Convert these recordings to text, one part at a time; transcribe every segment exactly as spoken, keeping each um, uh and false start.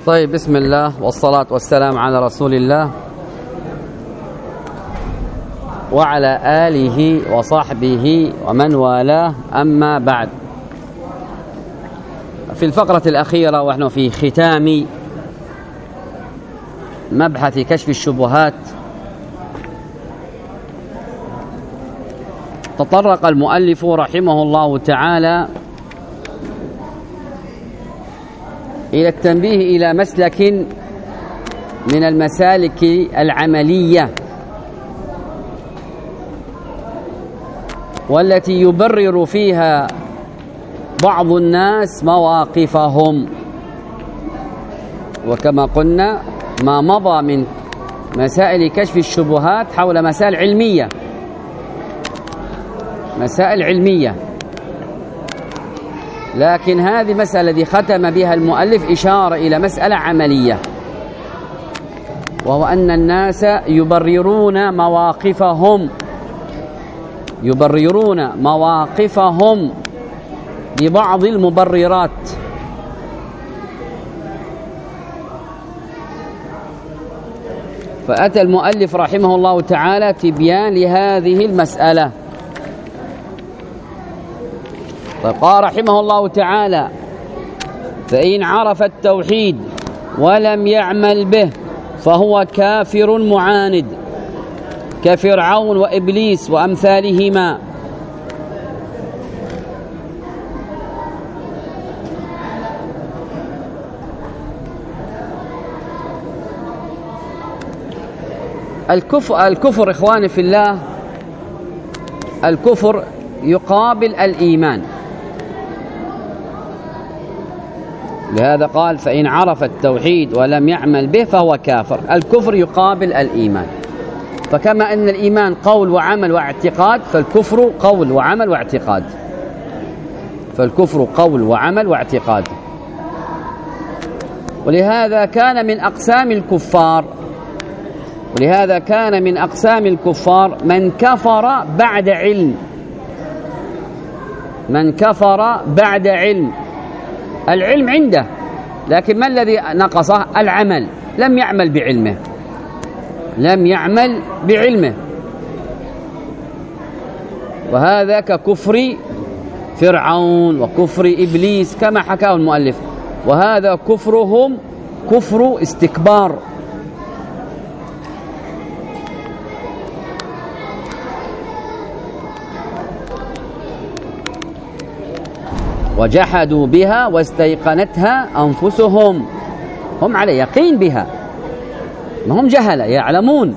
طيب، بسم الله والصلاة والسلام على رسول الله وعلى آله وصحبه ومن والاه، أما بعد. في الفقرة الأخيرة ونحن في ختام مبحث كشف الشبهات، تطرق المؤلف رحمه الله تعالى إلى التنبيه إلى مسلك من المسالك العملية والتي يبرر فيها بعض الناس مواقفهم. وكما قلنا ما مضى من مسائل كشف الشبهات حول مسائل علمية مسائل علمية لكن هذه المسألة التي ختم بها المؤلف إشارة إلى مسألة عملية، وهو أن الناس يبررون مواقفهم يبررون مواقفهم ببعض المبررات. فأتى المؤلف رحمه الله تعالى تبيان لهذه المسألة. فقال رحمه الله تعالى: فإن عرف التوحيد ولم يعمل به فهو كافر معاند كفرعون وإبليس وأمثالهما. الكفر, الكفر إخواني في الله، الكفر يقابل الإيمان. لهذا قال: فإن عرف التوحيد ولم يعمل به فهو كافر. الكفر يقابل الإيمان، فكما أن الإيمان قول وعمل واعتقاد، فالكفر قول وعمل واعتقاد فالكفر قول وعمل واعتقاد. ولهذا كان من أقسام الكفار ولهذا كان من أقسام الكفار من كفر بعد علم من كفر بعد علم العلم عنده، لكن ما الذي نقصه؟ العمل. لم يعمل بعلمه لم يعمل بعلمه وهذا ككفر فرعون وكفر إبليس كما حكاه المؤلف. وهذا كفرهم كفر استكبار. وجحدوا بها واستيقنتها أنفسهم. هم على يقين بها، ما هم جهلة، يعلمون.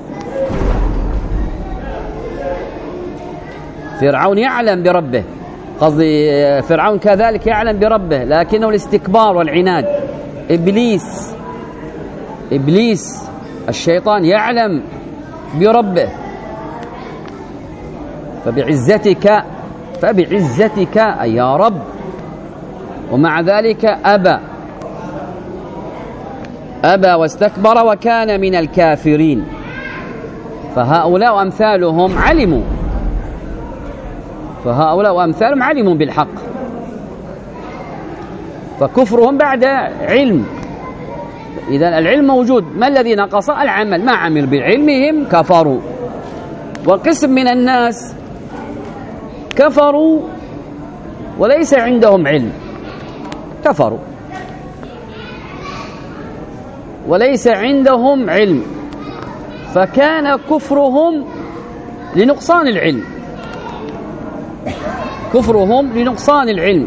فرعون يعلم بربه، قصدي فرعون كذلك يعلم بربه، لكنه الاستكبار والعناد. إبليس إبليس الشيطان يعلم بربه، فبعزتك فبعزتك أي يا رب، ومع ذلك أبى أبى واستكبر وكان من الكافرين. فهؤلاء وأمثالهم علموا فهؤلاء وأمثالهم علموا بالحق، فكفرهم بعد علم. إذن العلم موجود، ما الذي نقص؟ العمل. ما عمل بعلمهم كفروا. وقسم من الناس كفروا وليس عندهم علم، كفروا وليس عندهم علم، فكان كفرهم لنقصان العلم كفرهم لنقصان العلم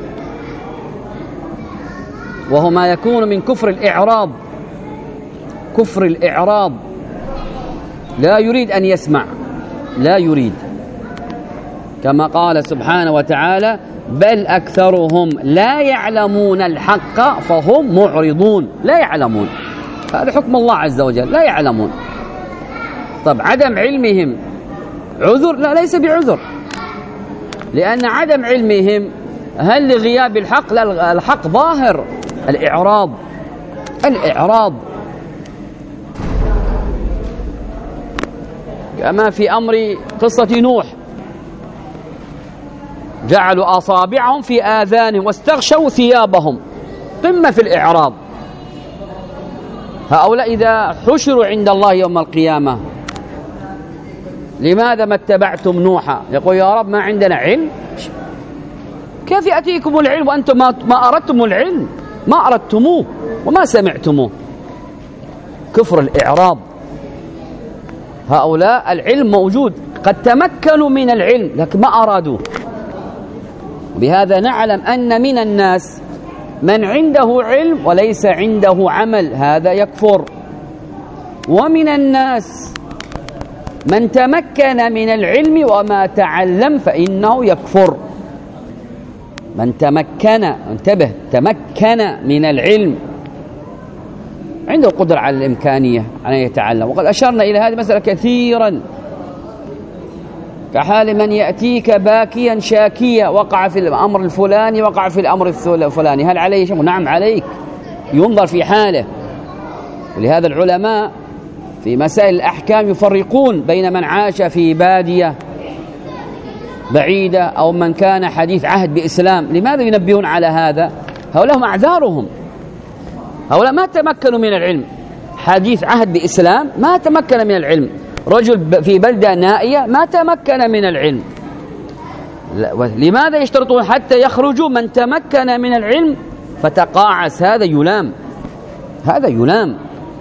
وهو ما يكون من كفر الإعراض كفر الإعراض لا يريد أن يسمع، لا يريد، كما قال سبحانه وتعالى: بل أكثرهم لا يعلمون الحق فهم معرضون. لا يعلمون، هذا حكم الله عز وجل، لا يعلمون. طب عدم علمهم عذر؟ لا، ليس بعذر، لأن عدم علمهم هل لغياب الحق؟ لا، الحق ظاهر. الإعراض الإعراض كما في أمر قصة نوح، جعلوا أصابعهم في آذانهم واستغشوا ثيابهم، قمة في الإعراض. هؤلاء إذا حشروا عند الله يوم القيامة لماذا ما اتبعتم نوحا؟ يقول يا رب ما عندنا علم. كيف يأتيكم العلم وأنتم ما أردتم العلم؟ ما أردتموه وما سمعتموه. كفر الإعراض. هؤلاء العلم موجود، قد تمكنوا من العلم لكن ما أرادوه. بهذا نعلم أن من الناس من عنده علم وليس عنده عمل، هذا يكفر. ومن الناس من تمكن من العلم وما تعلم فإنه يكفر. من تمكن، انتبه، تمكن من العلم، عنده القدرة على الإمكانية أن يتعلم. وقد أشرنا إلى هذه المسألة كثيرا، كحال من يأتيك باكيا شاكيا، وقع في الأمر الفلاني وقع في الأمر الفلاني، هل عليه شيء؟ نعم عليك، ينظر في حاله. ولهذا العلماء في مسائل الأحكام يفرقون بين من عاش في بادية بعيدة أو من كان حديث عهد بإسلام. لماذا ينبهون على هذا؟ هؤلاء هم أعذارهم، هؤلاء ما تمكنوا من العلم. حديث عهد بإسلام ما تمكن من العلم، رجل في بلدة نائية ما تمكن من العلم. لماذا يشترطون حتى يخرجوا من تمكن من العلم فتقاعس؟ هذا يلام، هذا يلام،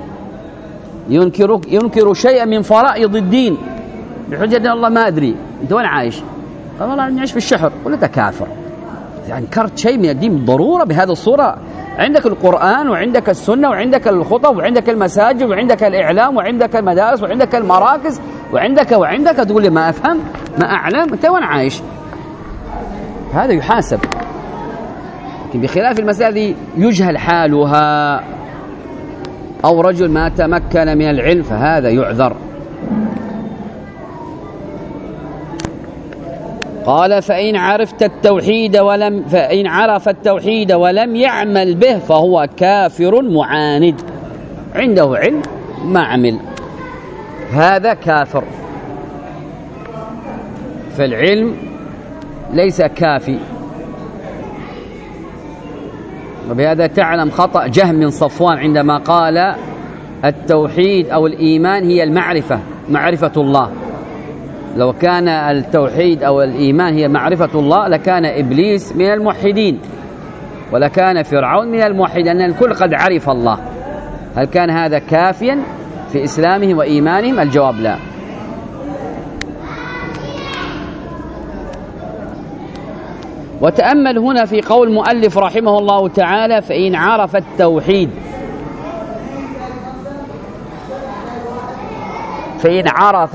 ينكر ينكر شيئا من فرائض الدين بحجة أن الله ما أدري أنت وين عايش؟ قال والله أني أعيش في الشحر. قل أنت كافر، يعني انكرت شيء من الدين بالضرورة بهذه الصورة. عندك القرآن وعندك السنة وعندك الخطب وعندك المساجد وعندك الإعلام وعندك المدارس وعندك المراكز وعندك وعندك تقول لي ما أفهم ما أعلم، أنت وين عايش؟ هذا يحاسب. لكن بخلاف المسائل دي يجهل حالها، أو رجل ما تمكن من العلم فهذا يعذر. قال فإن عرفت التوحيد ولم فإن عرف التوحيد ولم يعمل به فهو كافر معاند. عنده علم ما عمل، هذا كافر. فالعلم ليس كافي. وبهذا تعلم خطأ جهم من صفوان عندما قال التوحيد أو الإيمان هي المعرفة، معرفة الله. لو كان التوحيد أو الإيمان هي معرفة الله لكان إبليس من الموحدين ولكان فرعون من الموحدين، لأن الكل قد عرف الله. هل كان هذا كافيا في إسلامهم وإيمانهم؟ الجواب لا. وتأمل هنا في قول المؤلف رحمه الله تعالى فإن عرف التوحيد، فإن عرف،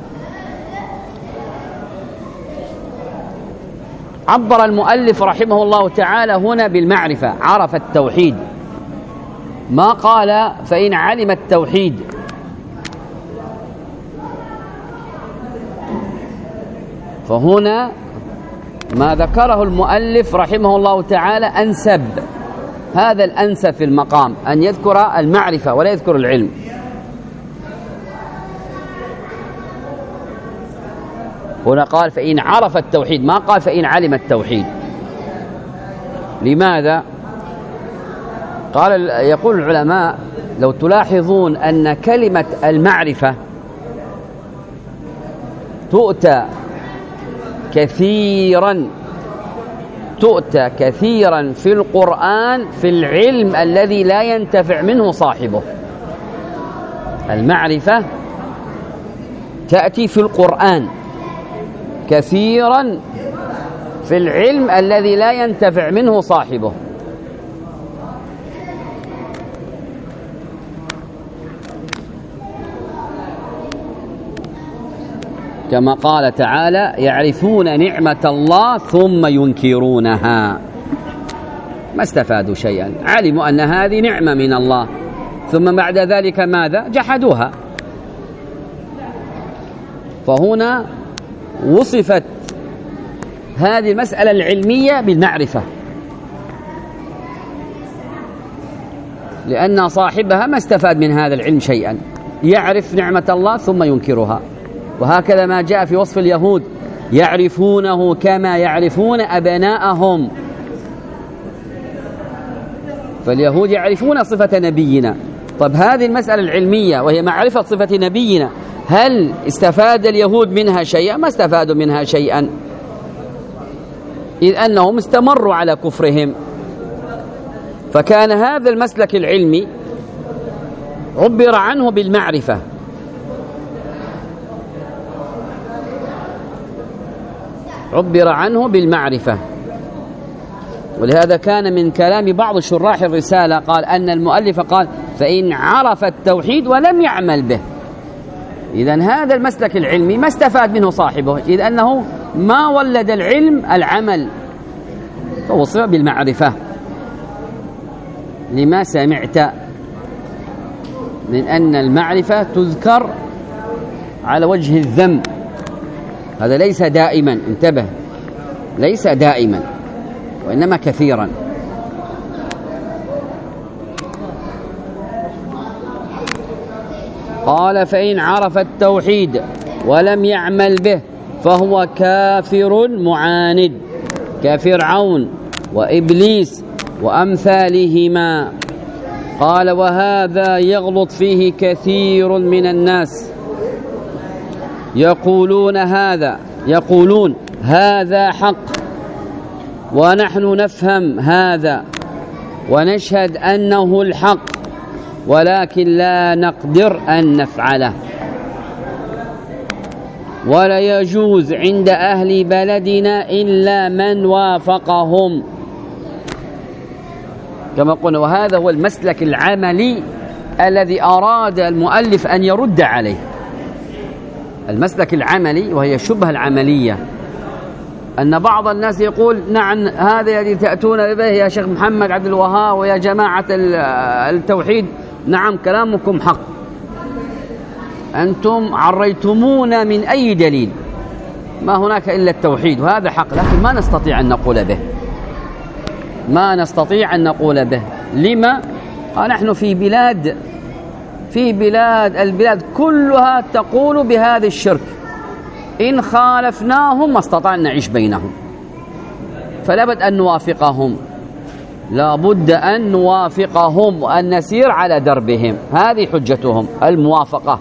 عبر المؤلف رحمه الله تعالى هنا بالمعرفة، عرف التوحيد، ما قال فإن علم التوحيد. فهنا ما ذكره المؤلف رحمه الله تعالى أنسب، هذا الأنسب في المقام أن يذكر المعرفة ولا يذكر العلم. هنا قال فإن عرف التوحيد، ما قال فإن علم التوحيد. لماذا؟ قال يقول العلماء لو تلاحظون أن كلمة المعرفة تؤتى كثيرا تؤتى كثيرا في القرآن في العلم الذي لا ينتفع منه صاحبه. المعرفة تأتي في القرآن كثيرا في العلم الذي لا ينتفع منه صاحبه. كما قال تعالى يعرفون نعمة الله ثم ينكرونها. ما استفادوا شيئا، علموا أن هذه نعمة من الله ثم بعد ذلك ماذا؟ جحدوها. فهنا وصفت هذه المسألة العلمية بالمعرفة، لأن صاحبها ما استفاد من هذا العلم شيئا، يعرف نعمة الله ثم ينكرها. وهكذا ما جاء في وصف اليهود يعرفونه كما يعرفون أبناءهم. فاليهود يعرفون صفة نبينا طيب هذه المسألة العلمية وهي معرفة صفة نبينا، هل استفاد اليهود منها شيئا؟ ما استفادوا منها شيئا، إذ أنهم استمروا على كفرهم. فكان هذا المسلك العلمي عبر عنه بالمعرفة، عبر عنه بالمعرفة. ولهذا كان من كلام بعض شراح الرسالة قال أن المؤلف قال فإن عرف التوحيد ولم يعمل به. إذن هذا المسلك العلمي ما استفاد منه صاحبه، إذ أنه ما ولد العلم العمل، فوصف بالمعرفة لما سمعت من أن المعرفة تذكر على وجه الذم، هذا ليس دائما، انتبه، ليس دائما وإنما كثيرا. قال فإن عرف التوحيد ولم يعمل به فهو كافر معاند كفرعون وإبليس وأمثالهما. قال وهذا يغلط فيه كثير من الناس، يقولون هذا يقولون هذا حق ونحن نفهم هذا ونشهد أنه الحق ولكن لا نقدر أن نفعله، ولا يجوز عند أهل بلدنا إلا من وافقهم. كما قلنا، وهذا هو المسلك العملي الذي أراد المؤلف أن يرد عليه، المسلك العملي وهي الشبهة العملية، أن بعض الناس يقول نعم هذا الذي تأتون به يا شيخ محمد عبد الوهاب ويا جماعة التوحيد، نعم كلامكم حق، أنتم عريتمونا من أي دليل، ما هناك إلا التوحيد وهذا حق، لكن ما نستطيع أن نقول به، ما نستطيع أن نقول به. لما؟ قال نحن في بلاد في بلاد البلاد كلها تقول بهذا الشرك، إن خالفناهم ما استطعنا نعيش بينهم، فلا بد أن نوافقهم، لا بد أن نوافقهم وأن نسير على دربهم، هذه حجتهم الموافقة.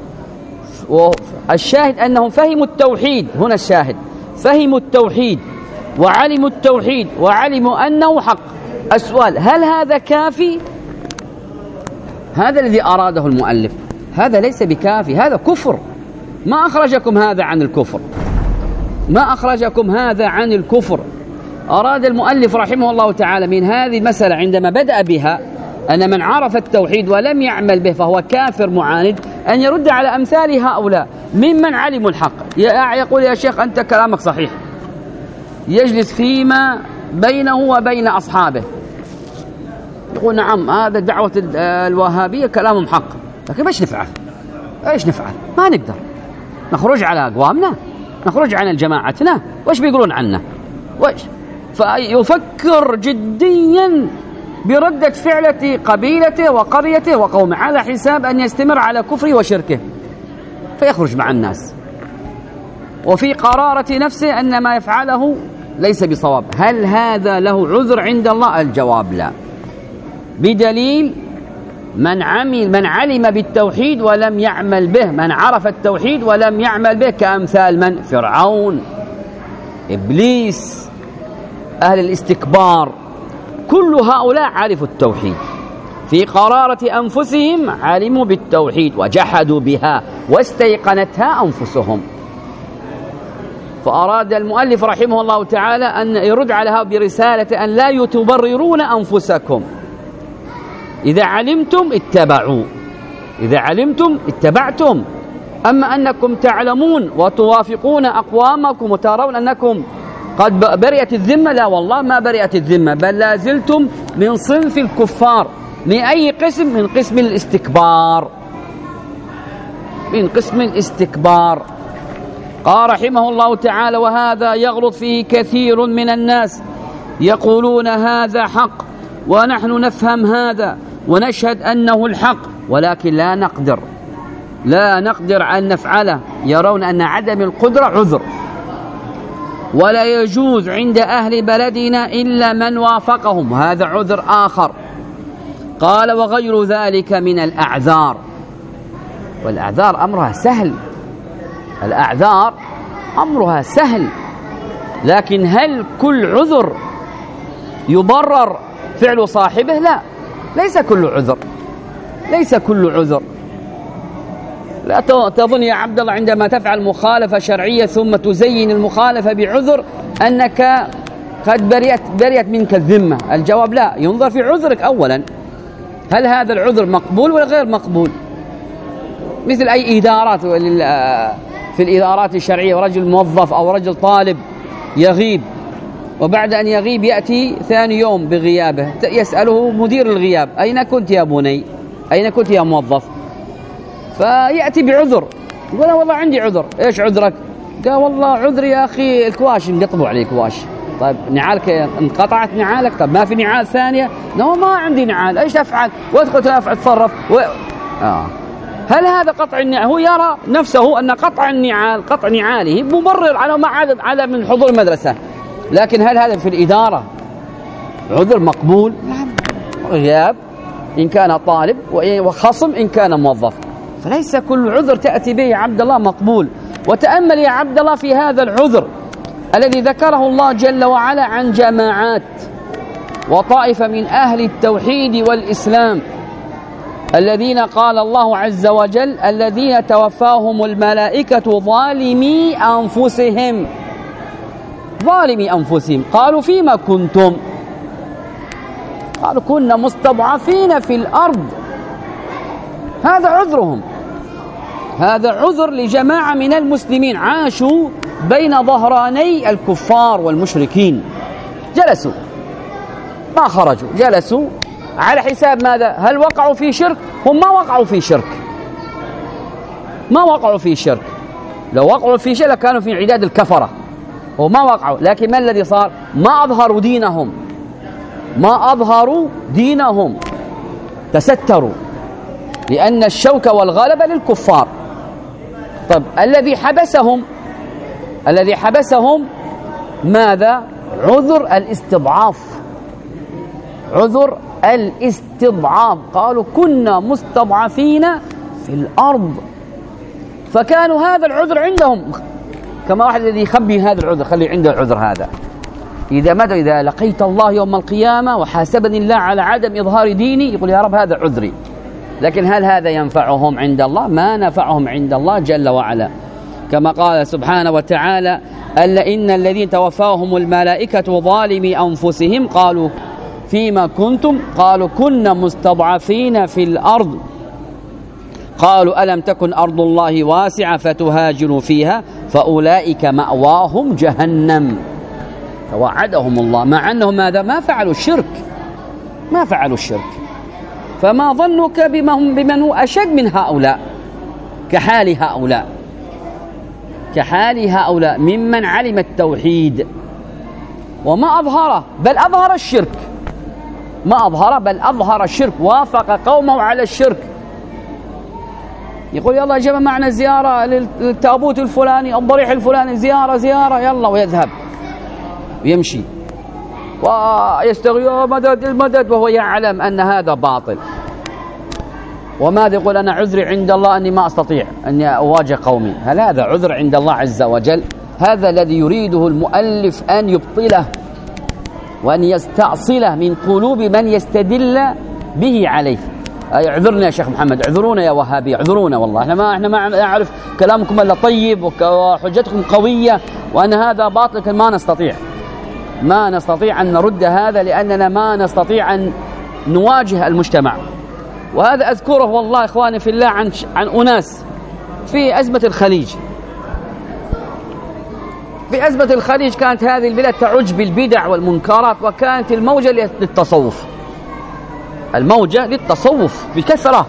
والشاهد أنهم فهموا التوحيد، هنا الشاهد، فهموا التوحيد وعلموا التوحيد وعلموا أنه حق. السؤال هل هذا كافي؟ هذا الذي أراده المؤلف، هذا ليس بكافي، هذا كفر. ما أخرجكم هذا عن الكفر، ما أخرجكم هذا عن الكفر. أراد المؤلف رحمه الله تعالى من هذه المسألة عندما بدأ بها أن من عرف التوحيد ولم يعمل به فهو كافر معاند، أن يرد على أمثال هؤلاء ممن علموا الحق. يقول يا شيخ أنت كلامك صحيح، يجلس فيما بينه وبين أصحابه يقول نعم هذا دعوة الوهابية كلامهم حق، لكن ايش نفعل؟ ايش نفعل؟ ما نقدر نخرج على أقوامنا، نخرج عن جماعتنا، وايش بيقولون عنا؟ وايش؟ فيفكر جديا بردة فعلة قبيلته وقريته وقومه على حساب أن يستمر على كفره وشركه، فيخرج مع الناس وفي قرارة نفسه أن ما يفعله ليس بصواب. هل هذا له عذر عند الله؟ الجواب لا، بدليل من عمل من علم بالتوحيد ولم يعمل به، من عرف التوحيد ولم يعمل به، كأمثال من؟ فرعون، إبليس، أهل الاستكبار، كل هؤلاء عرفوا التوحيد، في قرارة أنفسهم علموا بالتوحيد وجحدوا بها واستيقنتها أنفسهم. فأراد المؤلف رحمه الله تعالى أن يرد عليها برسالة أن لا تبررون أنفسكم، إذا علمتم اتبعوا، إذا علمتم اتبعتم، أما أنكم تعلمون وتوافقون أقوامكم وترون أنكم قد برئت الذمة، لا والله ما برئت الذمة، بل لا زلتم من صنف الكفار. من أي قسم؟ من قسم الاستكبار، من قسم الاستكبار. قال رحمه الله تعالى وهذا يغلط فيه كثير من الناس، يقولون هذا حق ونحن نفهم هذا ونشهد أنه الحق ولكن لا نقدر لا نقدر أن نفعله، يرون أن عدم القدرة عذر. ولا يجوز عند أهل بلدنا إلا من وافقهم، هذا عذر آخر. قال وغير ذلك من الأعذار. والأعذار أمرها سهل، الأعذار أمرها سهل، لكن هل كل عذر يبرر فعل صاحبه؟ لا، ليس كل عذر، ليس كل عذر. لا تظن يا عبد الله عندما تفعل مخالفة شرعية ثم تزين المخالفة بعذر أنك قد بريت بريت منك الذمة. الجواب لا، ينظر في عذرك أولا، هل هذا العذر مقبول ولا غير مقبول؟ مثل أي إدارات في الإدارات الشرعية، رجل موظف أو رجل طالب يغيب، وبعد أن يغيب يأتي ثاني يوم بغيابه، يسأله مدير الغياب أين كنت يا بني؟ أين كنت يا موظف؟ فيأتي بعذر، يقول والله عندي عذر. إيش عذرك؟ قال والله عذري يا أخي الكواش انقطعوا علي كواش. طيب نعالك انقطعت نعالك؟ طيب ما في نعال ثانية؟ لا ما عندي نعال. ايش افعل؟ وادخل تنافع تصرف و... آه. هل هذا قطع النعال؟ هو يرى نفسه ان قطع النعال قطع نعاله مبرر على ما عدم عدم من حضور المدرسة، لكن هل هذا في الإدارة عذر مقبول؟ نعم، غياب إن كان طالب وخصم إن كان موظف، فليس كل عذر تأتي به يا عبد الله مقبول. وتأمل يا عبد الله في هذا العذر الذي ذكره الله جل وعلا عن جماعات وطائفة من أهل التوحيد والإسلام الذين قال الله عز وجل الذين توفاهم الملائكة ظالمي أنفسهم، ظالمي أنفسهم. قالوا فيما كنتم؟ قالوا كنا مستضعفين في الأرض. هذا عذرهم، هذا عذر لجماعة من المسلمين عاشوا بين ظهراني الكفار والمشركين، جلسوا ما خرجوا، جلسوا على حساب ماذا؟ هل وقعوا في شرك؟ هم ما وقعوا في شرك، ما وقعوا في شرك. لو وقعوا في شرك كانوا في عداد الكفرة، وما وقعوا. لكن ما الذي صار؟ ما أظهروا دينهم، ما أظهروا دينهم، تستروا، لأن الشوك والغلبة للكفار. طب الذي حبسهم، الذي حبسهم ماذا؟ عذر الاستضعاف، عذر الاستضعاف. قالوا كنا مستضعفين في الأرض، فكانوا هذا العذر عندهم. كما واحد الذي يخبي هذا العذر، خلي عنده العذر هذا. إذا ماذا؟ إذا لقيت الله يوم القيامة وحاسبني الله على عدم إظهار ديني، يقول يا رب هذا عذري. لكن هل هذا ينفعهم عند الله؟ ما نفعهم عند الله جل وعلا، كما قال سبحانه وتعالى ألا إن الذين توفاهم الملائكة ظالمي أنفسهم قالوا فيما كنتم؟ قالوا كنا مستضعفين في الأرض. قالوا ألم تكن أرض الله واسعة فتهاجروا فيها فأولئك مأواهم جهنم. فوعدهم الله مع أنهم ماذا؟ ما فعلوا الشرك، ما فعلوا الشرك. فما ظنك بمن هو أشد من هؤلاء؟ كحال هؤلاء، كحال هؤلاء ممن علم التوحيد وما أظهره، بل أظهر الشرك، ما أظهر بل أظهر الشرك، وافق قومه على الشرك. يقول يلا يا جماعة معنا زيارة للتابوت الفلاني، الضريح الفلاني، زيارة زيارة، يلا، ويذهب ويمشي ويستغيث مدد المدد، وهو يعلم أن هذا باطل. وماذا يقول؟ أنا عذري عند الله أني ما أستطيع أن أواجه قومي. هل هذا عذر عند الله عز وجل؟ هذا الذي يريده المؤلف أن يبطله وأن يستأصله من قلوب من يستدل به عليه. اعذرنا يا شيخ محمد، اعذرونا يا وهابي، اعذرونا والله احنا ما احنا ما نعرف كلامكم الا طيب وحجتكم قويه وان هذا باطل، لكن ما نستطيع ما نستطيع ان نرد هذا، لاننا ما نستطيع ان نواجه المجتمع. وهذا اذكره والله اخواني في الله عن عن اناس في ازمه الخليج. في ازمه الخليج كانت هذه البلاد تعج بالبدع والمنكرات، وكانت الموجه للتصوف، الموجة للتصوف بكثرة،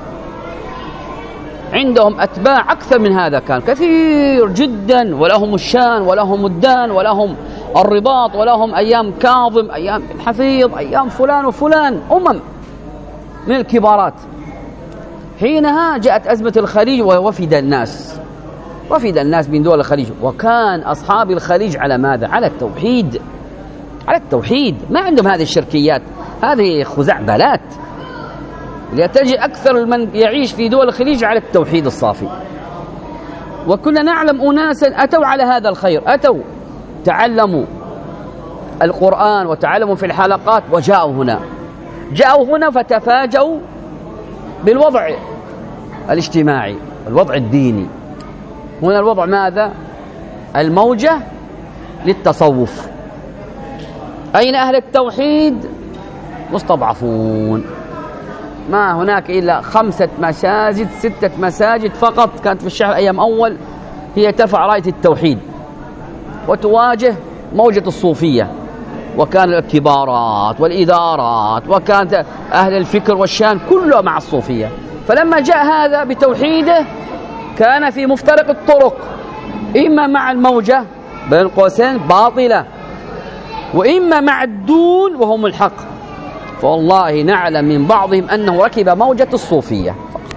عندهم أتباع أكثر من هذا، كان كثير جدا، ولهم الشان ولهم الدان ولهم الرباط ولهم أيام كاظم، أيام حفيظ، أيام فلان وفلان، أمم من الكبارات. حينها جاءت أزمة الخليج ووفد الناس، وفد الناس من دول الخليج، وكان أصحاب الخليج على ماذا؟ على التوحيد، على التوحيد، ما عندهم هذه الشركيات، هذه خزعبلات. لتجد أكثر من يعيش في دول الخليج على التوحيد الصافي. وكنا نعلم أناسا أتوا على هذا الخير، أتوا تعلموا القرآن وتعلموا في الحلقات وجاءوا هنا، جاءوا هنا فتفاجؤوا بالوضع الاجتماعي، الوضع الديني. هنا الوضع ماذا؟ الموجة للتصوف. أين أهل التوحيد؟ مستضعفون. ما هناك إلا خمسة مساجد ستة مساجد فقط كانت في الشهر أيام أول هي ترفع راية التوحيد وتواجه موجة الصوفية، وكان الكبارات والإدارات وكانت أهل الفكر والشان كله مع الصوفية. فلما جاء هذا بتوحيده كان في مفترق الطرق، إما مع الموجة بين قوسين باطلة، وإما مع الدون وهم الحق. فوالله نعلم من بعضهم أنه ركب موجة الصوفية فقط،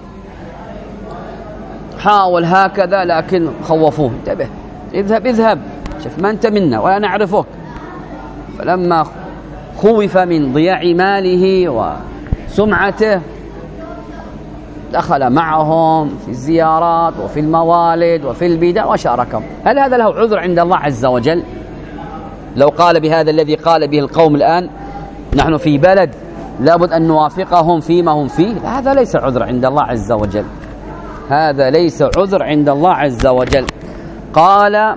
حاول هكذا لكن خوفوه، انتبه اذهب اذهب شوف ما أنت منا ولا نعرفك. فلما خوف من ضياع ماله وسمعته دخل معهم في الزيارات وفي الموالد وفي البدع وشاركهم. هل هذا له عذر عند الله عز وجل؟ لو قال بهذا الذي قال به القوم الآن نحن في بلد لابد أن نوافقهم فيما هم فيه، هذا ليس عذر عند الله عز وجل، هذا ليس عذر عند الله عز وجل. قال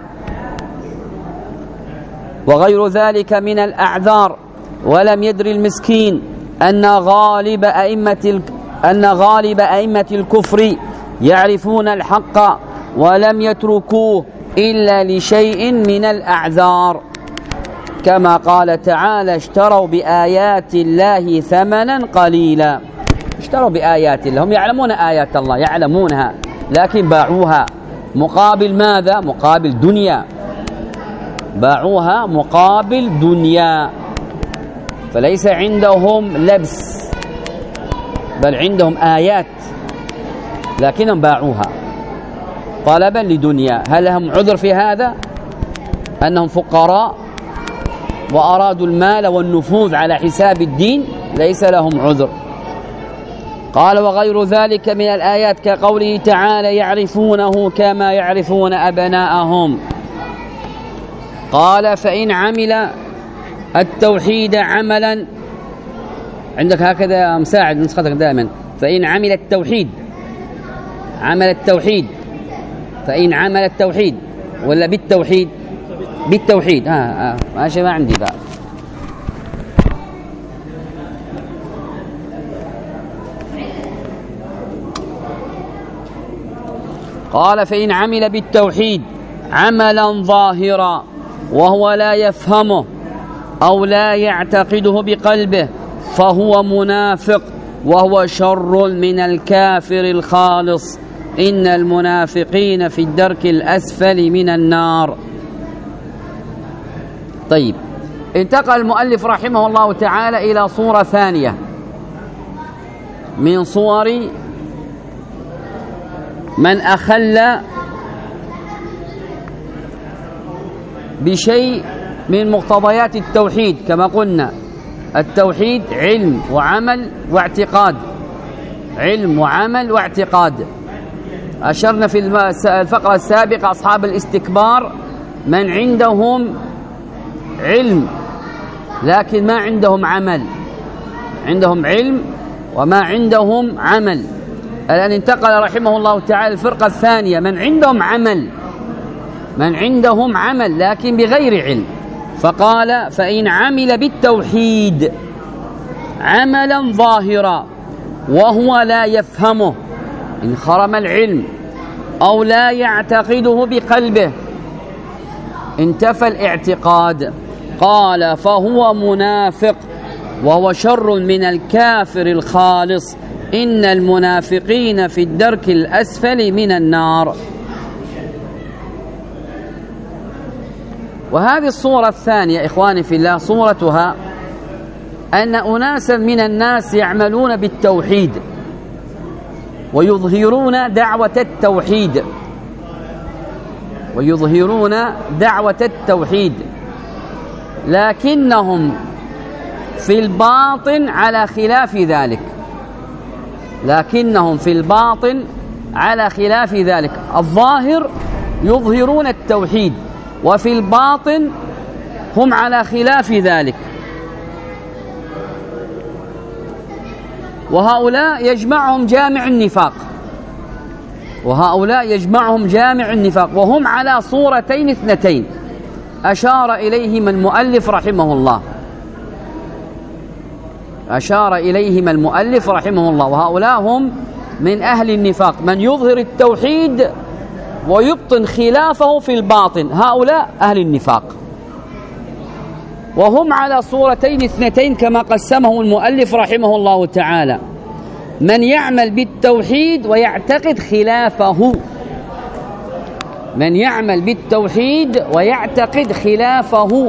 وغير ذلك من الأعذار. ولم يدري المسكين أن غالب أئمة أن غالب أئمة الكفر يعرفون الحق ولم يتركوه إلا لشيء من الأعذار، كما قال تعالى اشتروا بآيات الله ثمنا قليلا. اشتروا بآيات الله، هم يعلمون آيات الله يعلمونها لكن باعوها مقابل ماذا؟ مقابل دنيا، باعوها مقابل دنيا. فليس عندهم لبس بل عندهم آيات لكنهم باعوها طلبا لدنيا. هل لهم عذر في هذا؟ أنهم فقراء وأرادوا المال والنفوذ على حساب الدين؟ ليس لهم عذر. قال وغير ذلك من الآيات كقوله تعالى يعرفونه كما يعرفون أبناءهم. قال فإن عمل التوحيد عملا، عندك هكذا مساعد نسختك دائما، فإن عمل التوحيد عمل التوحيد فإن عمل التوحيد ولا بالتوحيد؟ بالتوحيد. ها آه ماشي ما عندي بقى. قال فإن عمل بالتوحيد عملا ظاهرا وهو لا يفهمه أو لا يعتقده بقلبه فهو منافق وهو شر من الكافر الخالص. إن المنافقين في الدرك الأسفل من النار. طيب، انتقل المؤلف رحمه الله تعالى إلى صورة ثانية من صور من أخل بشيء من مقتضيات التوحيد. كما قلنا التوحيد علم وعمل واعتقاد، علم وعمل واعتقاد. أشرنا في الفقرة السابقة أصحاب الاستكبار من عندهم علم لكن ما عندهم عمل، عندهم علم وما عندهم عمل. الآن انتقل رحمه الله تعالى الفرقة الثانية من عندهم عمل، من عندهم عمل لكن بغير علم. فقال فإن عمل بالتوحيد عملا ظاهرا وهو لا يفهمه، إن خرم العلم أو لا يعتقده بقلبه، انتفى الاعتقاد، قال فهو منافق وهو شر من الكافر الخالص. إن المنافقين في الدرك الأسفل من النار. وهذه الصورة الثانية إخواني في الله صورتها أن أناسا من الناس يعملون بالتوحيد ويظهرون دعوة التوحيد ويظهرون دعوة التوحيد لكنهم في الباطن على خلاف ذلك. لكنهم في الباطن على خلاف ذلك. الظاهر يظهرون التوحيد، وفي الباطن هم على خلاف ذلك. وهؤلاء يجمعهم جامع النفاق، وهؤلاء يجمعهم جامع النفاق، وهم على صورتين اثنتين أشار إليهما المؤلف رحمه الله أشار إليهما المؤلف رحمه الله وهؤلاء هم من أهل النفاق، من يظهر التوحيد ويبطن خلافه في الباطن، هؤلاء أهل النفاق. وهم على صورتين اثنتين كما قسمه المؤلف رحمه الله تعالى: من يعمل بالتوحيد ويعتقد خلافه، من يعمل بالتوحيد ويعتقد خلافه،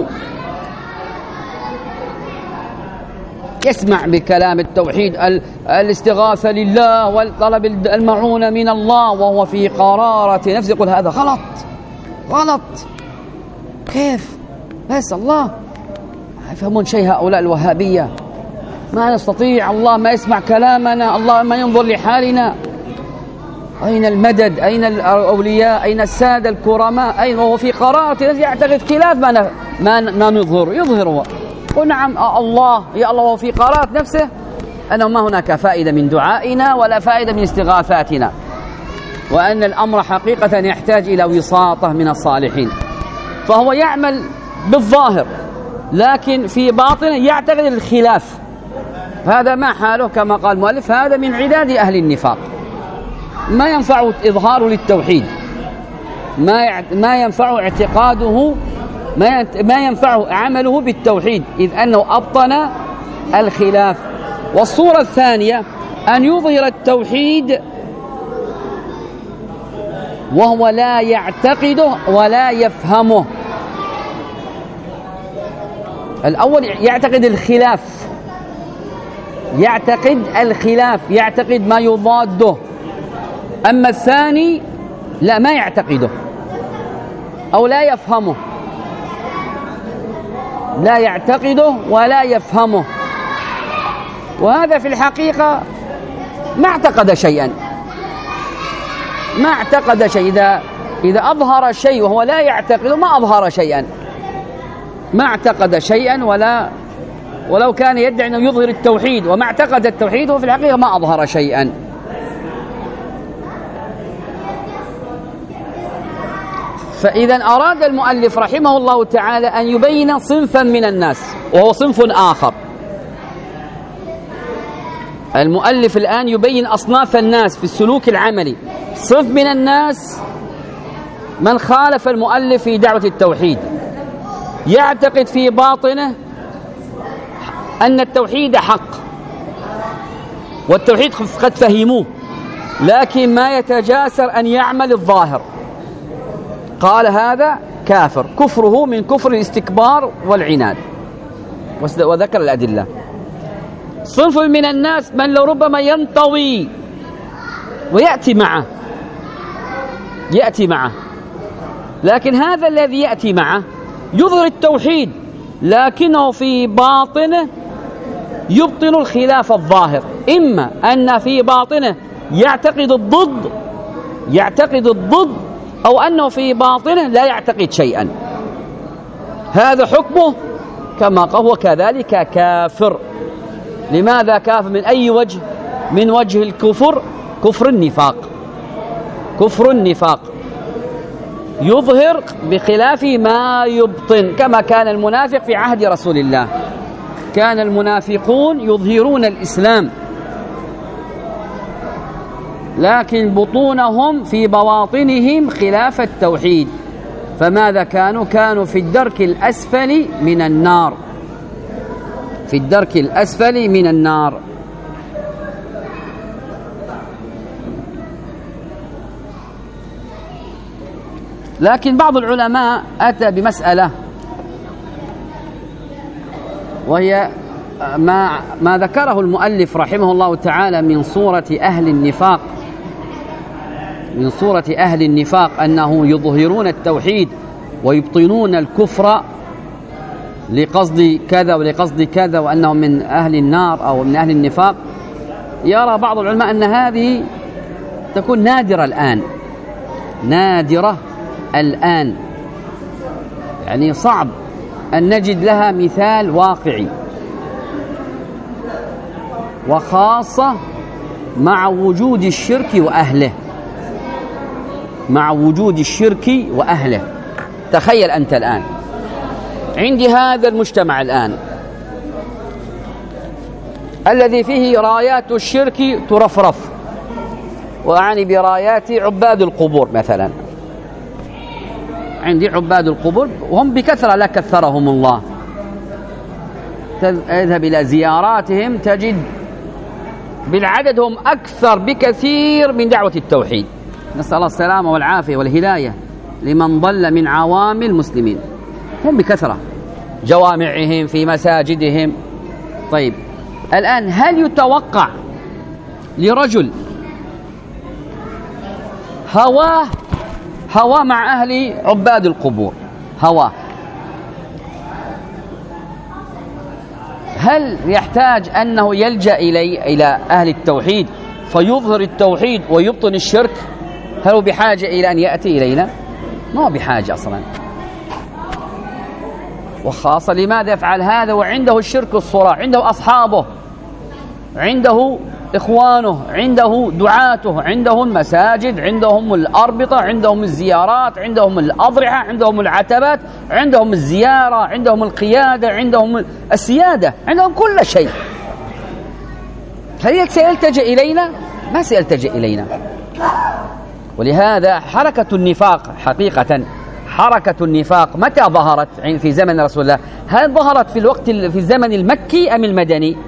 يسمع بكلام التوحيد، الاستغاثة لله والطلب المعونة من الله، وهو في قرارة نفسه يقول هذا غلط غلط، كيف بس الله يفهمون شيء هؤلاء الوهابية، ما نستطيع، الله ما يسمع كلامنا، الله ما ينظر لحالنا، أين المدد، أين الأولياء، أين السادة الكرماء، أين؟ وهو في قرارة يعتقد خلاف ما ما ما نظهر يظهر هو. قل نعم الله يا الله، وهو في قرارة نفسه أنه ما هناك فائدة من دعائنا ولا فائدة من استغاثاتنا، وأن الأمر حقيقة يحتاج إلى وساطة من الصالحين. فهو يعمل بالظاهر لكن في باطنه يعتقد الخلاف، هذا ما حاله كما قال المؤلف، هذا من عداد أهل النفاق. ما ينفع إظهاره للتوحيد، ما ما ينفع اعتقاده، ما ما ينفع عمله بالتوحيد، إذ أنه أبطن الخلاف. والصورة الثانية أن يظهر التوحيد وهو لا يعتقده ولا يفهمه. الأول يعتقد الخلاف، يعتقد الخلاف، يعتقد ما يضاده. أما الثاني لا، ما يعتقده أو لا يفهمه، لا يعتقده ولا يفهمه. وهذا في الحقيقة ما اعتقد شيئا، ما اعتقد شيء. إذا إذا أظهر شيء وهو لا يعتقده ما أظهر شيئا، ما اعتقد شيئا، ولا ولو كان يدعي أنه يظهر التوحيد وما اعتقد التوحيد وفي الحقيقة ما أظهر شيئا. فإذا أراد المؤلف رحمه الله تعالى أن يبين صنفا من الناس، وهو صنف آخر. المؤلف الآن يبين أصناف الناس في السلوك العملي. صنف من الناس من خالف المؤلف في دعوة التوحيد، يعتقد في باطنه أن التوحيد حق والتوحيد قد فهموه، لكن ما يتجاسر أن يعمل الظاهر. قال هذا كافر، كفره من كفر الاستكبار والعناد، وذكر الأدلة. صنف من الناس من لو ربما ينطوي ويأتي معه يأتي معه لكن هذا الذي يأتي معه يظهر التوحيد، لكنه في باطنه يبطن الخلاف الظاهر. إما أن في باطنه يعتقد الضد يعتقد الضد أو أنه في باطنه لا يعتقد شيئا. هذا حكمه كما قال، هو كذلك كافر. لماذا كافر؟ من أي وجه؟ من وجه الكفر، كفر النفاق. كفر النفاق يظهر بخلاف ما يبطن، كما كان المنافق في عهد رسول الله. كان المنافقون يظهرون الإسلام لكن بطونهم في بواطنهم خلاف التوحيد. فماذا كانوا؟ كانوا في الدرك الأسفل من النار، في الدرك الأسفل من النار. لكن بعض العلماء أتى بمسألة، وهي ما ما ذكره المؤلف رحمه الله تعالى من صورة أهل النفاق، من صورة أهل النفاق أنه يظهرون التوحيد ويبطنون الكفر لقصد كذا ولقصد كذا، وأنهم من أهل النار أو من أهل النفاق. يرى بعض العلماء أن هذه تكون نادرة الآن، نادرة الآن، يعني صعب أن نجد لها مثال واقعي، وخاصة مع وجود الشرك وأهله، مع وجود الشرك وأهله. تخيل أنت الآن عندي هذا المجتمع الآن الذي فيه رايات الشرك ترفرف، وأعني برايات عباد القبور مثلا. عندي عباد القبور وهم بكثرة لا كثرهم الله، تذهب إلى زياراتهم تجد بالعدد هم أكثر بكثير من دعوة التوحيد. نسأل الله السلامة والعافية والهداية لمن ضل من عوام المسلمين. هم بكثرة جوامعهم في مساجدهم. طيب الآن هل يتوقع لرجل هواه هواه مع أهل عباد القبور، هواه، هل يحتاج أنه يلجأ إلي إلى أهل التوحيد فيظهر التوحيد ويبطن الشرك؟ هل هو بحاجة إلى أن يأتي إلينا؟ ما هو بحاجة أصلا. وخاصة لماذا يفعل هذا وعنده الشرك الصراع، عنده أصحابه، عنده إخوانه، عنده دعاته، عندهم المساجد، عندهم الأربطة، عندهم الزيارات، عندهم الأضرحة، عندهم العتبات، عندهم الزيارة، عندهم القيادة، عندهم السيادة، عندهم كل شيء. هل سيلتجئ إلينا؟ ما سيلتجئ إلينا. ولهذا حركة النفاق حقيقة، حركة النفاق متى ظهرت في زمن رسول الله؟ هل ظهرت في الوقت في الزمن المكي أم المدني؟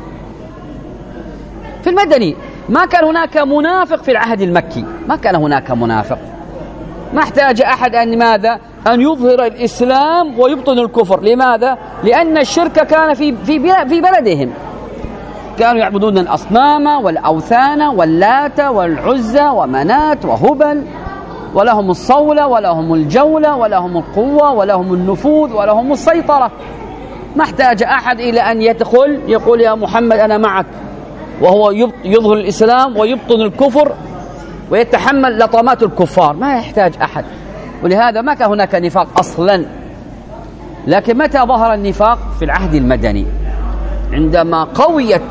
في المدني. ما كان هناك منافق في العهد المكي، ما كان هناك منافق. ما احتاج أحد أن ماذا؟ أن يظهر الإسلام ويبطن الكفر. لماذا؟ لأن الشرك كان في في في بلدهم، كانوا يعبدون الأصنام والأوثان واللات والعزى ومنات وهبل، ولهم الصولة ولهم الجولة ولهم القوة ولهم النفوذ ولهم السيطرة. ما احتاج أحد إلى أن يدخل يقول يا محمد أنا معك، وهو يظهر الإسلام ويبطن الكفر ويتحمل لطمات الكفار. ما يحتاج أحد. ولهذا ما كان هناك نفاق أصلا. لكن متى ظهر النفاق؟ في العهد المدني، عندما قويت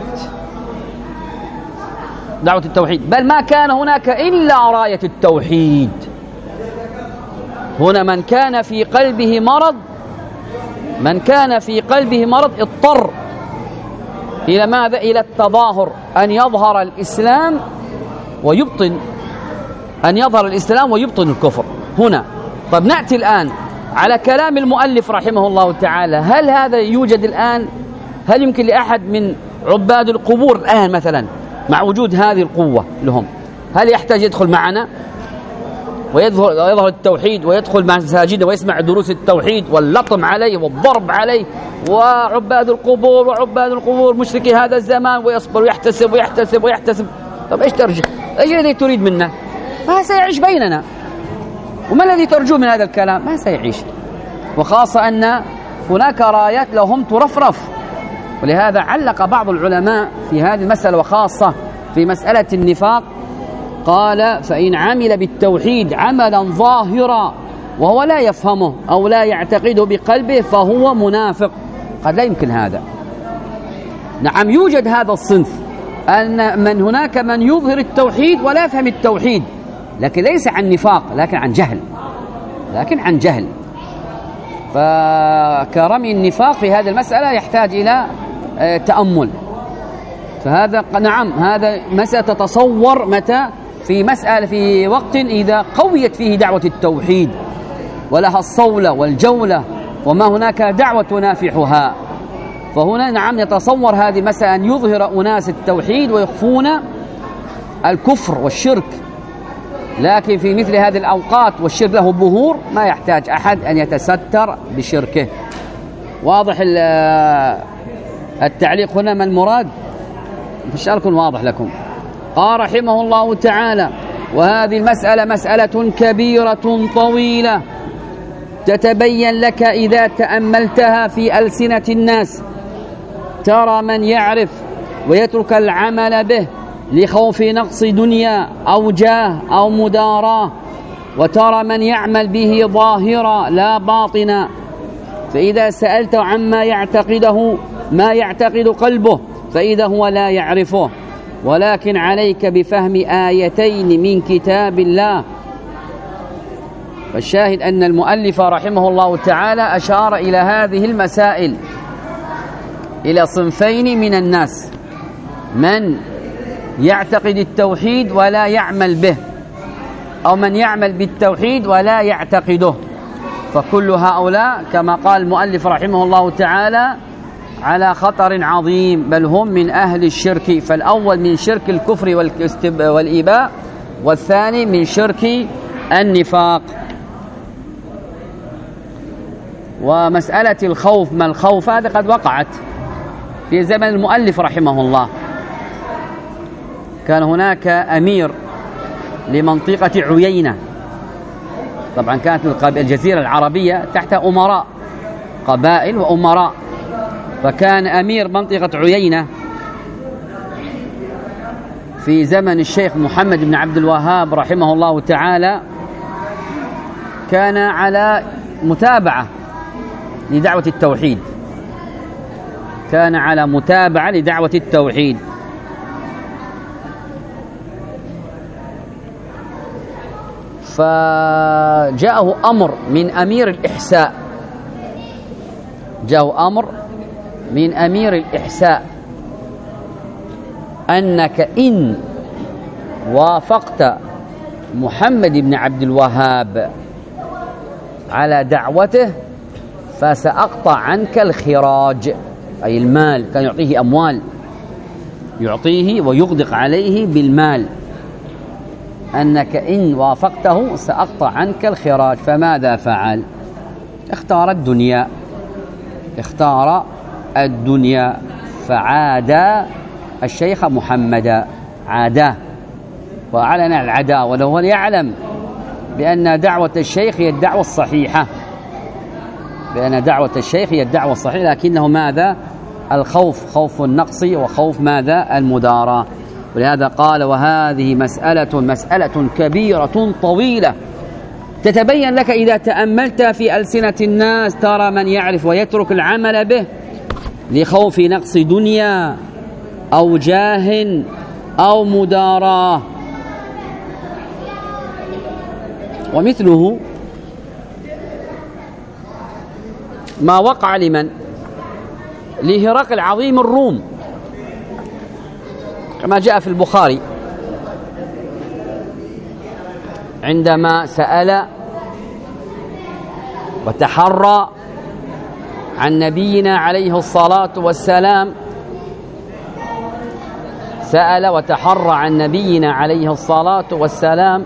دعوة التوحيد، بل ما كان هناك إلا راية التوحيد. هنا من كان في قلبه مرض، من كان في قلبه مرض اضطر إلى ماذا؟ إلى التظاهر، أن يظهر الإسلام ويبطن أن يظهر الإسلام ويبطن الكفر. هنا طب نأتي الآن على كلام المؤلف رحمه الله تعالى. هل هذا يوجد الآن؟ هل يمكن لأحد من عباد القبور الآن مثلا مع وجود هذه القوة لهم، هل يحتاج يدخل معنا ويظهر يظهر التوحيد ويدخل مع مساجدنا ويسمع دروس التوحيد واللطم عليه والضرب عليه وعباد القبور وعباد القبور مشركي هذا الزمان، ويصبر ويحتسب ويحتسب ويحتسب؟ طب ايش ترجع؟ ايش الذي تريد منا؟ ما سيعيش بيننا. وما الذي ترجوه من هذا الكلام؟ ما سيعيش. وخاصة أن هناك رايات لهم ترفرف. ولهذا علق بعض العلماء في هذه المسألة، وخاصة في مسألة النفاق، قال فإن عمل بالتوحيد عملا ظاهرا وهو لا يفهمه أو لا يعتقده بقلبه فهو منافق. قد لا يمكن هذا. نعم يوجد هذا الصنف، أن من هناك من يظهر التوحيد ولا يفهم التوحيد، لكن ليس عن نفاق، لكن عن جهل، لكن عن جهل. فكرمي النفاق في هذه المسألة يحتاج إلى تأمل. فهذا نعم هذا مسألة تتصور متى؟ في مسألة في وقت إذا قويت فيه دعوة التوحيد ولها الصولة والجولة وما هناك دعوة تنافحها. فهنا نعم يتصور هذه مسألة أن يظهر أناس التوحيد ويخفون الكفر والشرك. لكن في مثل هذه الأوقات والشرك له ظهور ما يحتاج أحد أن يتستر بشركه. واضح التعليق هنا؟ ما المراد؟ إن شاء الله يكون واضح لكم. قال رحمه الله تعالى وهذه المسألة مسألة كبيرة طويلة تتبين لك إذا تأملتها في ألسنة الناس. ترى من يعرف ويترك العمل به لخوف نقص دنيا أو جاه أو مداراة، وترى من يعمل به ظاهرا لا باطنا، فإذا سألت عما يعتقده ما يعتقد قلبه فإذا هو لا يعرفه، ولكن عليك بفهم آيتين من كتاب الله. فالشاهد أن المؤلف رحمه الله تعالى أشار إلى هذه المسائل إلى صنفين من الناس: من يعتقد التوحيد ولا يعمل به، أو من يعمل بالتوحيد ولا يعتقده. فكل هؤلاء كما قال المؤلف رحمه الله تعالى على خطر عظيم، بل هم من أهل الشرك. فالأول من شرك الكفر والإباء، والثاني من شرك النفاق. ومسألة الخوف ما الخوف هذا قد وقعت في زمن المؤلف رحمه الله. كان هناك أمير لمنطقة عيينة، طبعا كانت الجزيرة العربية تحت أمراء، قبائل وأمراء، فكان أمير منطقة عيينة في زمن الشيخ محمد بن عبد الوهاب رحمه الله تعالى كان على متابعة لدعوة التوحيد، كان على متابعة لدعوة التوحيد. فجاءه أمر من أمير الإحساء، جاءه أمر من أمير الإحساء أنك إن وافقت محمد بن عبد الوهاب على دعوته فسأقطع عنك الخراج، أي المال، كان يعطيه أموال، يعطيه ويغدق عليه بالمال، أنك إن وافقته سأقطع عنك الخراج. فماذا فعل؟ اختار الدنيا، اختار الدنيا، فعاد الشيخ محمد، عاداه وأعلن العداوة، وهو يعلم بأن دعوة الشيخ هي الدعوة الصحيحة، بأن دعوة الشيخ هي الدعوة الصحيحة، لكنه ماذا؟ الخوف، خوف النقص وخوف ماذا؟ المداراة. ولهذا قال: وهذه مسألة مسألة كبيرة طويلة تتبين لك إذا تأملت في ألسنة الناس، ترى من يعرف ويترك العمل به لخوف نقص دنيا أو جاه أو مداراة. ومثله ما وقع لمن؟ لهرقل عظيم الروم، كما جاء في البخاري عندما سأل وتحرى عن نبينا عليه الصلاة والسلام، سأل وتحرى عن نبينا عليه الصلاة والسلام،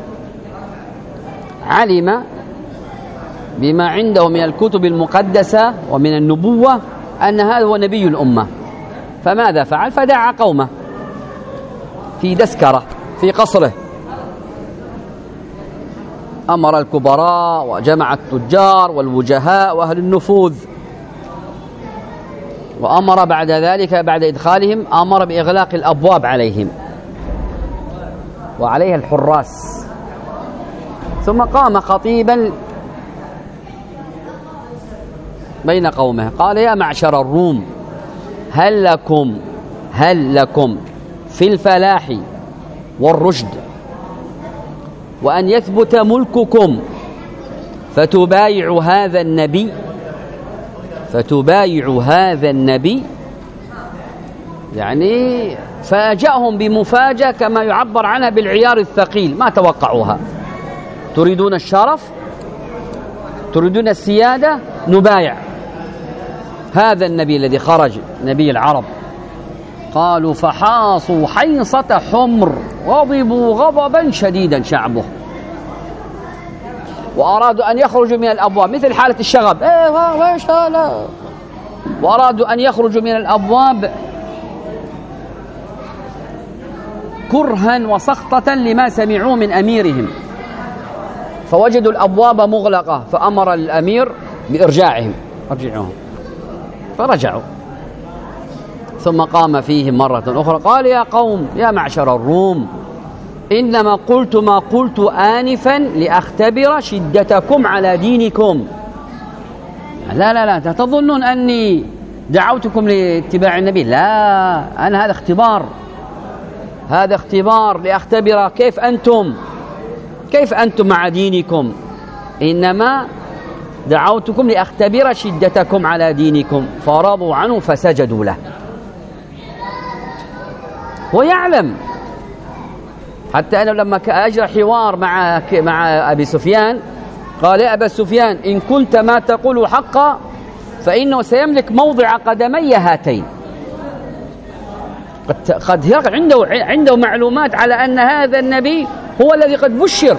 علم بما عنده من الكتب المقدسة ومن النبوة أن هذا هو نبي الأمة، فماذا فعل؟ فدعا قومه في دسكرة في قصره، أمر الكبراء وجمع التجار والوجهاء وأهل النفوذ، وأمر بعد ذلك بعد إدخالهم أمر بإغلاق الأبواب عليهم وعليها الحراس، ثم قام خطيبا بين قومه قال: يا معشر الروم، هل لكم هل لكم في الفلاح والرشد وأن يثبت ملككم فتبايعوا هذا النبي فتبايعوا هذا النبي يعني فاجأهم بمفاجأة كما يعبر عنها بالعيار الثقيل، ما توقعوها. تريدون الشرف؟ تريدون السيادة؟ نبايع هذا النبي الذي خرج، نبي العرب. قالوا: فحاصوا حيصة حمر، غضبوا غضبا شديدا شعبه، وأرادوا أن يخرجوا من الأبواب مثل حالة الشغب، إيه ويش هذا، وأرادوا أن يخرجوا من الأبواب كرها وسخطة لما سمعوا من أميرهم، فوجدوا الأبواب مغلقة، فأمر الأمير بإرجاعهم، ارجعوهم، فرجعوا. ثم قام فيهم مرة أخرى قال يا قوم يا معشر الروم إنما قلت ما قلت آنفا لأختبر شدتكم على دينكم. لا لا لا تظنون أني دعوتكم لاتباع النبي، لا، أنا هذا اختبار، هذا اختبار لأختبر كيف أنتم كيف أنتم مع دينكم، إنما دعوتكم لأختبر شدتكم على دينكم. فرضوا عنه فسجدوا له. هو يعلم، حتى أنه لما أجرى حوار مع مع أبي سفيان قال يا أبا سفيان إن كنت ما تقول حقا فإنه سيملك موضع قدمي هاتين. قد قد عنده عنده معلومات على أن هذا النبي هو الذي قد بشر،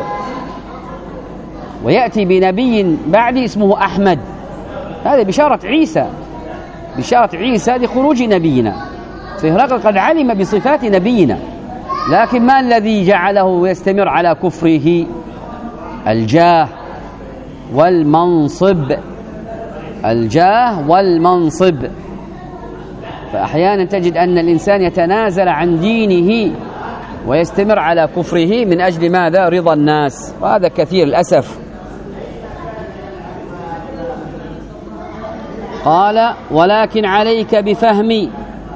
ويأتي بنبي بعدي اسمه أحمد. هذه بشارة عيسى، بشارة عيسى لخروج نبينا. فهرقل قد علم بصفات نبينا، لكن ما الذي جعله يستمر على كفره؟ الجاه والمنصب، الجاه والمنصب. فأحيانا تجد أن الإنسان يتنازل عن دينه ويستمر على كفره من أجل ماذا؟ رضا الناس، وهذا كثير للأسف. قال ولكن عليك بفهم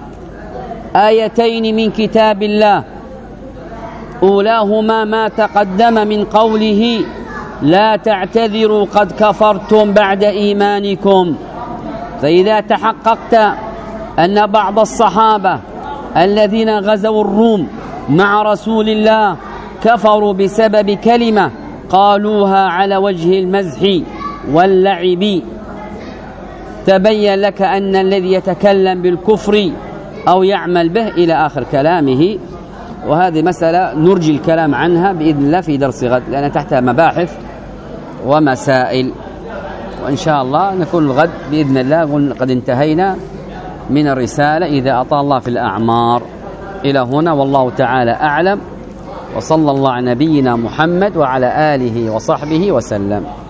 آيتين من كتاب الله أولاهما ما تقدم من قوله لا تعتذروا قد كفرتم بعد إيمانكم. فإذا تحققت أن بعض الصحابة الذين غزوا الروم مع رسول الله كفروا بسبب كلمة قالوها على وجه المزح واللعب، تبين لك أن الذي يتكلم بالكفر أو يعمل به إلى آخر كلامه. وهذه مسألة نرجي الكلام عنها بإذن الله في درس غد، لأن تحتها مباحث ومسائل، وإن شاء الله نكون الغد بإذن الله قد انتهينا من الرسالة إذا أطال الله في الأعمار. إلى هنا والله تعالى أعلم، وصلى الله على نبينا محمد وعلى آله وصحبه وسلم.